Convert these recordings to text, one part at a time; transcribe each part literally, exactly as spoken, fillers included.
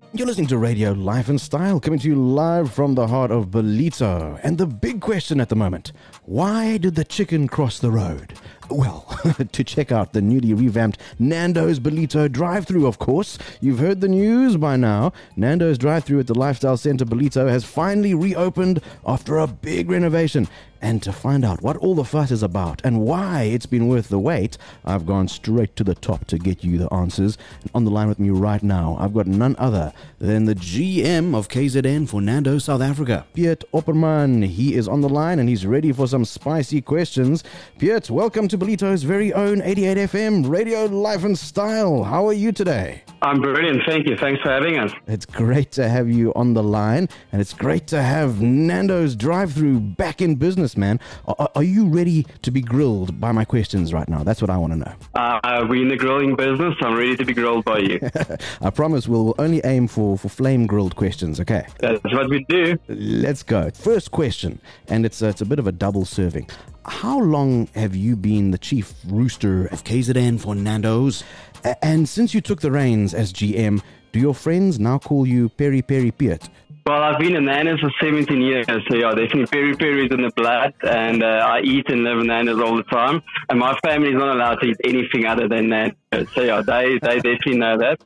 You're listening to Radio Life and Style, coming to you live from the heart of Ballito. And the big question at the moment, why did the chicken cross the road? Well, to check out the newly revamped Nando's Ballito drive-thru, of course. You've heard the news by now. Nando's drive-thru at the Lifestyle Center Ballito has finally reopened after a big renovation. And to find out what all the fuss is about and why it's been worth the wait, I've gone straight to the top to get you the answers. And on the line with me right now, I've got none other than the G M of K Z N for Nando's South Africa, Piet Opperman. He is on the line and he's ready for some spicy questions. Piet, welcome to Ballito's very own eighty-eight F M, Radio Life and Style. How are you today? I'm brilliant, thank you. Thanks for having us. It's great to have you on the line, and it's great to have Nando's drive-thru back in business, man. Are, are you ready to be grilled by my questions right now? That's what I want to know. Uh, we're in the grilling business. I'm ready to be grilled by you. I promise we'll, we'll only aim for, for flame-grilled questions, okay? That's what we do. Let's go. First question, and it's, uh, it's a bit of a double serving. How long have you been the chief rooster of K Z N for Nando's? A- and since you took the reins as G M, do your friends now call you Peri Peri Piet? Well, I've been in Nando's for seventeen years, so yeah, definitely peri peri is in the blood, and uh, I eat and live in Nando's all the time, and my family is not allowed to eat anything other than Nando's, so yeah, they, they definitely know that.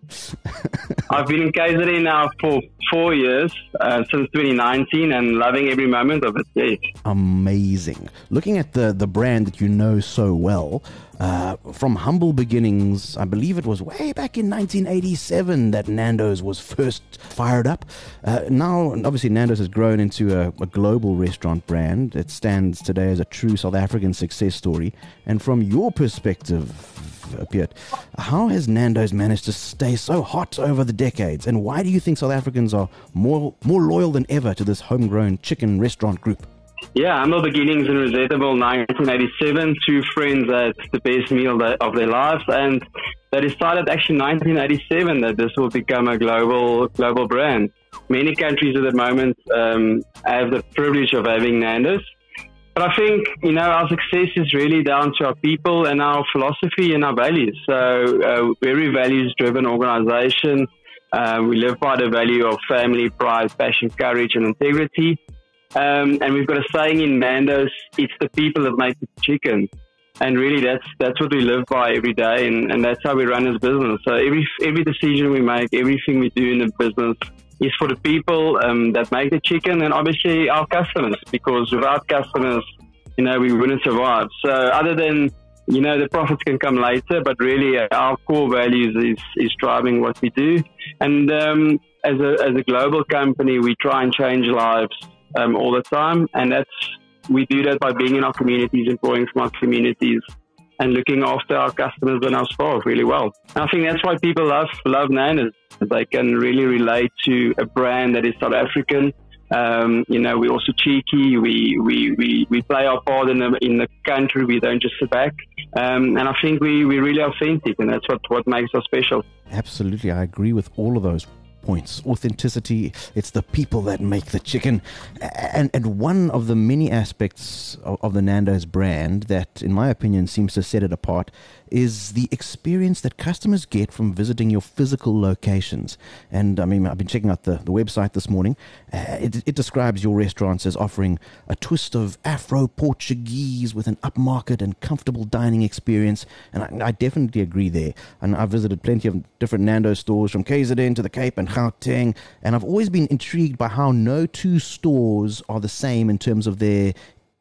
I've been in K Z N now for four years, uh, since twenty nineteen, and loving every moment of it, yes. Amazing. Looking at the, the brand that you know so well, uh, from humble beginnings, I believe it was way back in nineteen eighty-seven that Nando's was first fired up. Uh, now, obviously, Nando's has grown into a, a global restaurant brand. It stands today as a true South African success story. And from your perspective, Piet, how has Nando's managed to stay so hot over the decades? And why do you think South Africans are more more loyal than ever to this homegrown chicken restaurant group? Yeah, humble beginnings in Rosettable, nineteen eighty-seven. Two friends at the best meal of their lives, and they decided actually nineteen eighty-seven that this will become a global global brand. Many countries at the moment um, have the privilege of having Nando's. But I think, you know, our success is really down to our people and our philosophy and our values. So uh, very values-driven organization. Uh, we live by the value of family, pride, passion, courage, and integrity. Um, and we've got a saying in Nando's, it's the people that make the chicken. And really, that's that's what we live by every day, and, and that's how we run this business. So every every decision we make, everything we do in the business is for the people um, that make the chicken, and obviously our customers, because without customers, you know, we wouldn't survive. So other than, you know, the profits can come later, but really uh, our core values is, is driving what we do. And um, as a as a global company, we try and change lives um, all the time, and that's we do that by being in our communities, employing from our communities, and looking after our customers and our staff really well. And I think that's why people love love Nando's. They can really relate to a brand that is South African. Um, you know, we're also cheeky. We we, we, we play our part in the in the country. We don't just sit back. Um, and I think we we're really authentic, and that's what, what makes us special. Absolutely, I agree with all of those points. Authenticity, it's the people that make the chicken. And and one of the many aspects of, of the Nando's brand that, in my opinion, seems to set it apart is the experience that customers get from visiting your physical locations. And I mean, I've been checking out the, the website this morning. Uh, it, it describes your restaurants as offering a twist of Afro-Portuguese with an upmarket and comfortable dining experience. And I, I definitely agree there. And I've visited plenty of different Nando's stores from K Z N to the Cape and Gauteng, and I've always been intrigued by how no two stores are the same in terms of their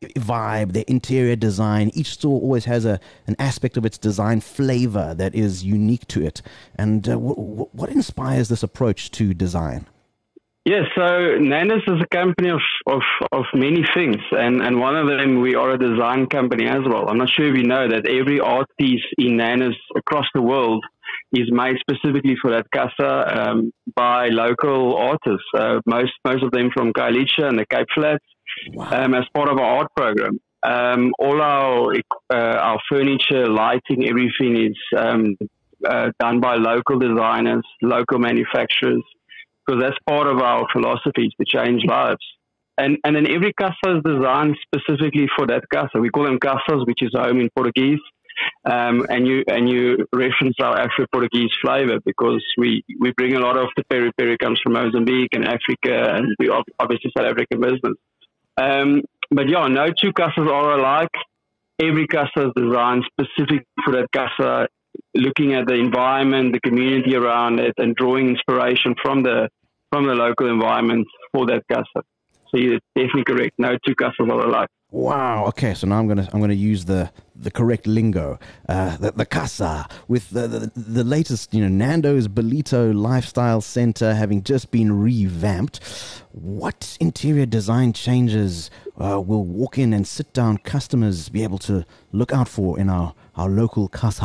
vibe, their interior design. Each store always has a an aspect of its design flavor that is unique to it. And uh, w- w- what inspires this approach to design? Yes, so Nando's is a company of, of, of many things, and, and one of them, we are a design company as well. I'm not sure if you know that every art piece in Nando's across the world is made specifically for that casa um, by local artists, uh, most most of them from Khayelitsha and the Cape Flats, wow. um, as part of our art program. Um, all our uh, our furniture, lighting, everything is um, uh, done by local designers, local manufacturers, because that's part of our philosophy, is to change lives. And and then every casa is designed specifically for that casa. We call them casas, which is home in Portuguese. um, and you and you reference our Afro-Portuguese flavor because we, we bring a lot of the peri peri comes from Mozambique and Africa, and we obviously South African business. Um, but yeah, no two casas are alike. Every casa is designed specific for that casa, looking at the environment, the community around it, and drawing inspiration from the from the local environment for that casa. So you're definitely correct. No two casas are alike. Wow. Okay. So now I'm gonna I'm gonna use the, the correct lingo. Uh, the, the casa with the, the the latest, you know, Nando's Ballito Lifestyle Center having just been revamped. What interior design changes uh, will walk in and sit down customers be able to look out for in our, our local casa?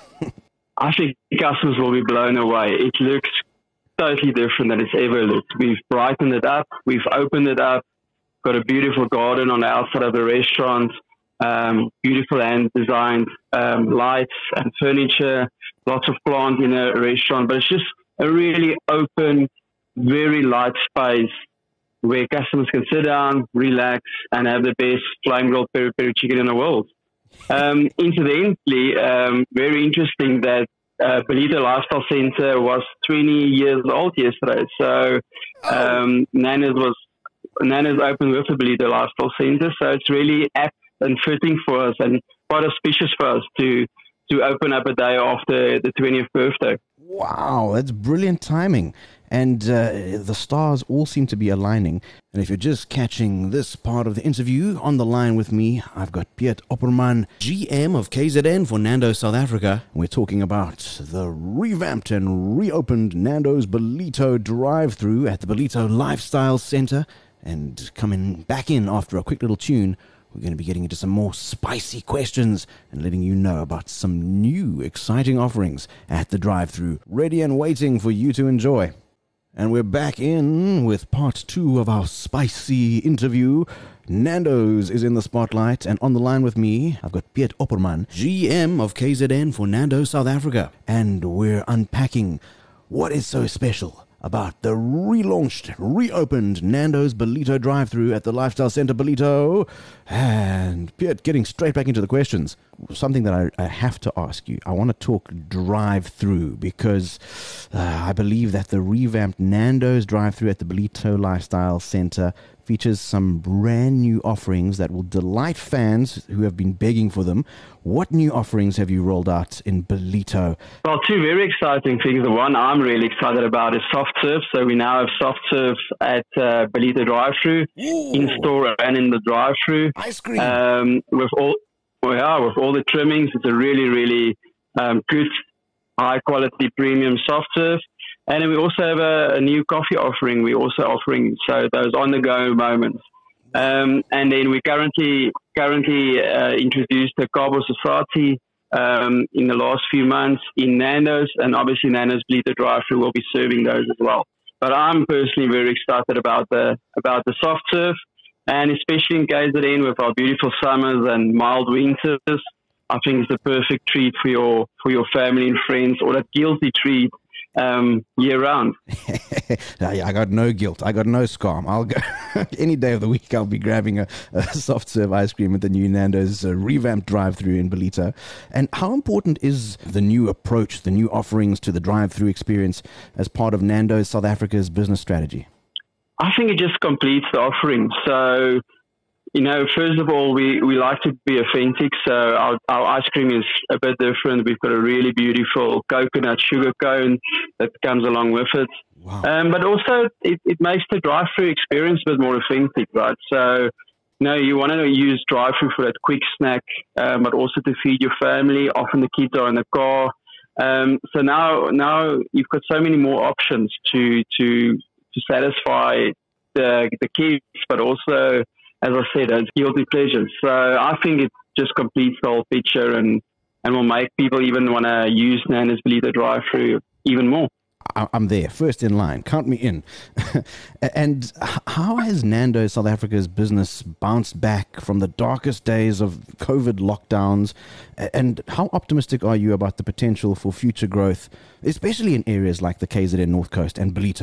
I think customers will be blown away. It looks totally different than it's ever looked. We've brightened it up. We've opened it up. Got a beautiful garden on the outside of the restaurant. Um, beautiful hand-designed um, lights and furniture. Lots of plant in a restaurant. But it's just a really open, very light space where customers can sit down, relax, and have the best flame grilled peri peri chicken in the world. Um, incidentally, um, very interesting that uh, Ballito Lifestyle Center was twenty years old yesterday. So um, Nana's was Nana's opened with the Ballito Lifestyle Center. So it's really apt and fitting for us and quite auspicious for us to to open up a day after the twentieth birthday. Wow, that's brilliant timing. And uh, the stars all seem to be aligning. And if you're just catching this part of the interview, on the line with me, I've got Piet Opperman, G M of K Z N for Nando's South Africa. We're talking about the revamped and reopened Nando's Ballito drive-thru at the Ballito Lifestyle Center. And coming back in after a quick little tune, we're going to be getting into some more spicy questions and letting you know about some new exciting offerings at the drive-thru, ready and waiting for you to enjoy. And we're back in with part two of our spicy interview. Nando's is in the spotlight, and on the line with me, I've got Piet Opperman, G M of K Z N for Nando's South Africa. And we're unpacking what is so special about the relaunched, reopened Nando's Ballito drive-thru at the Lifestyle Center Ballito. And Piet, getting straight back into the questions, something that I, I have to ask you. I want to talk drive-thru because uh, I believe that the revamped Nando's drive-thru at the Ballito Lifestyle Center features some brand new offerings that will delight fans who have been begging for them. What new offerings have you rolled out in Ballito? Well, two very exciting things. The one I'm really excited about is soft serve. So we now have soft serve at uh, Ballito drive-thru, in store and in the drive-thru. Ice cream. Um, with all, well, yeah, with all the trimmings, it's a really, really um, good, high-quality premium soft serve. And then we also have a, a new coffee offering. We're also offering so those on-the-go moments. Um, and then we currently currently uh, introduced the Cabo Society um, in the last few months in Nando's, and obviously Nando's Ballito drive-thru will be serving those as well. But I'm personally very excited about the about the soft serve, and especially in K Z N with our beautiful summers and mild winters. I think it's the perfect treat for your for your family and friends, or that guilty treat um, year round. I got no guilt. I got no scam. I'll go any day of the week. I'll be grabbing a, a soft serve ice cream at the new Nando's uh, revamped drive-thru in Ballito. And how important is the new approach, the new offerings to the drive-thru experience as part of Nando's South Africa's business strategy? I think it just completes the offering. So, you know, first of all, we, we like to be authentic. So our, our ice cream is a bit different. We've got a really beautiful coconut sugar cone that comes along with it. Wow. Um, but also it, it makes the drive-thru experience a bit more authentic, right? So, you know, you want to use drive-thru for that quick snack, um, but also to feed your family. Often the kids are in the car. Um, so now, now you've got so many more options to, to, to satisfy the, the kids, but also, as I said, it's guilty pleasures. So I think it just completes the whole picture and, and will make people even want to use Nando's Ballito drive-thru even more. I'm there, first in line. Count me in. And how has Nando's South Africa's business bounced back from the darkest days of COVID lockdowns? And how optimistic are you about the potential for future growth, especially in areas like the K Z N North Coast and Ballito?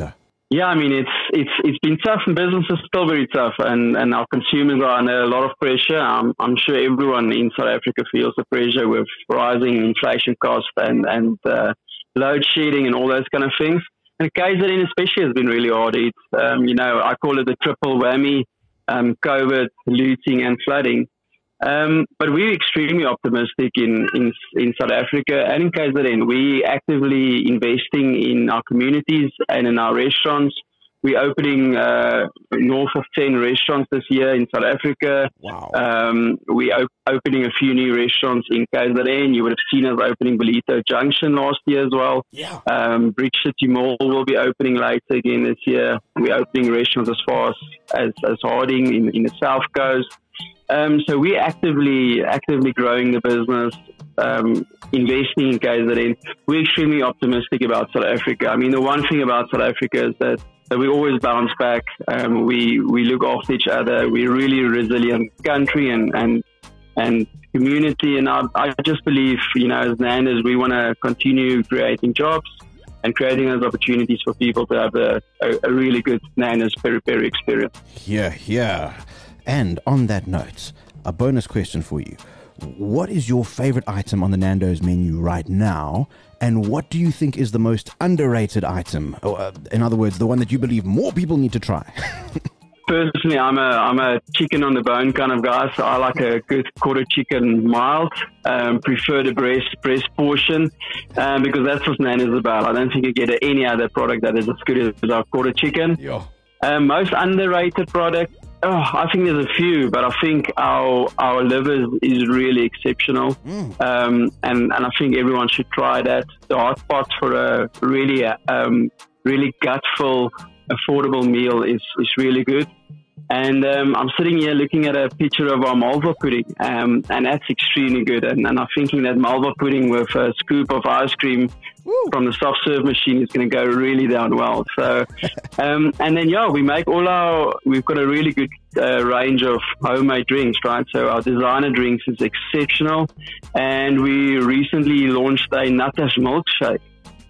Yeah, I mean it's it's it's been tough, and business is still very tough, and, and our consumers are under a lot of pressure. I'm I'm sure everyone in South Africa feels the pressure with rising inflation costs and and uh, load shedding and all those kind of things. And K Z N especially has been really hard. It's um, you know I call it the triple whammy: um, COVID, looting, and flooding. Um, but we're extremely optimistic in, in in South Africa and in K Z N. We actively investing in our communities and in our restaurants. We're opening uh, north of ten restaurants this year in South Africa. Wow. Um, we're op- opening a few new restaurants in K Z N. You would have seen us opening Ballito Junction last year as well. Yeah. Um, Brick City Mall will be opening later again this year. We're opening restaurants as far as, as, as Harding in, in the South Coast. Um, so we're actively actively growing the business, um, investing in K Z N. We're extremely optimistic about South Africa. I mean, the one thing about South Africa is that, that we always bounce back. Um, we we look after each other. We're really a resilient country and and and community. And I, I just believe, you know, as Nando's, we want to continue creating jobs and creating those opportunities for people to have a, a, a really good Nando's peri peri experience. Yeah, yeah. And on that note, a bonus question for you. What is your favorite item on the Nando's menu right now? And what do you think is the most underrated item? Or, uh, in other words, the one that you believe more people need to try? Personally, I'm a I'm a chicken on the bone kind of guy, so I like a good quarter chicken mild. Um, prefer the breast breast portion um, because that's what Nando's is about. I don't think you get any other product that is as good as our quarter chicken. Yeah. Um, most underrated product. Oh, I think there's a few, but I think our our liver is really exceptional, mm. um, and and I think everyone should try that. The hot pot for a really um, really gutful, affordable meal is is really good. And um, I'm sitting here looking at a picture of our Malva pudding, um, and that's extremely good. And, and I'm thinking that Malva pudding with a scoop of ice cream Woo. From the soft serve machine is going to go really down well. So, um, and then yeah, we make all our. We've got a really good uh, range of homemade drinks, right? So our designer drinks is exceptional, and we recently launched a Natas milkshake.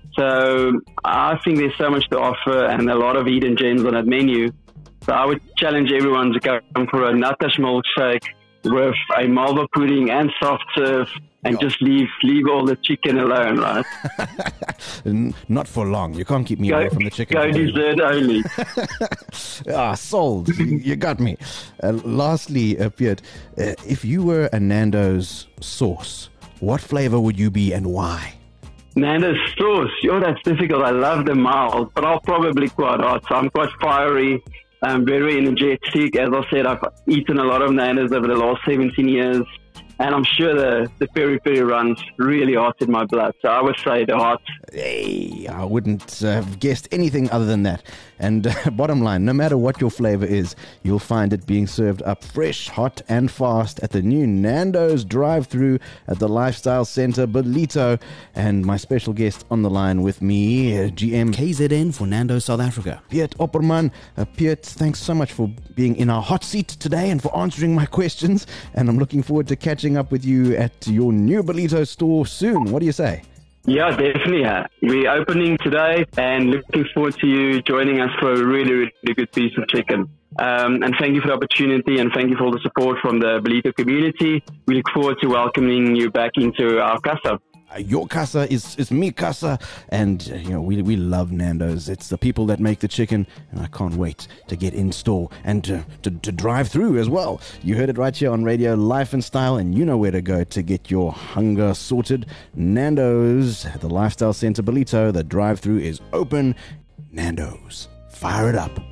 So I think there's so much to offer and a lot of hidden gems on that menu. So I would challenge everyone to come for a Natas milkshake with a Malva pudding and soft serve, and Yo. just leave leave all the chicken alone, right? Not for long. You can't keep me go, away from the chicken. Go dessert only. Ah, sold. you, you got me. Uh, lastly, uh, Piet, uh, if you were a Nando's sauce, what flavor would you be and why? Nando's sauce. Yo, that's difficult. I love the mild, but I'll probably quite hot. So I'm quite fiery. I'm very energetic. As I said, I've eaten a lot of Nando's over the last seventeen years, and I'm sure the, the peri peri runs really hot in my blood. So I would say the hot. Hey, I wouldn't uh, have guessed anything other than that. And uh, bottom line, no matter what your flavor is, you'll find it being served up fresh, hot, and fast at the new Nando's drive-thru at the Lifestyle Center, Ballito. And my special guest on the line with me, uh, G M K Z N for Nando's South Africa, Piet Opperman. Uh, Piet, thanks so much for being in our hot seat today and for answering my questions. And I'm looking forward to catching up with you at your new Ballito store soon. What do you say? Yeah, definitely. We're opening today and looking forward to you joining us for a really, really good piece of chicken. Um, and thank you for the opportunity and thank you for all the support from the Ballito community. We look forward to welcoming you back into our casa. Your casa is, is me casa, and uh, you know we we love Nando's. It's the people that make the chicken, and I can't wait to get in store and to, to, to drive through as well. You heard it right here on Radio Life and Style, and you know where to go to get your hunger sorted. Nando's at the Lifestyle Center Ballito. The drive-through is open. Nando's, fire it up.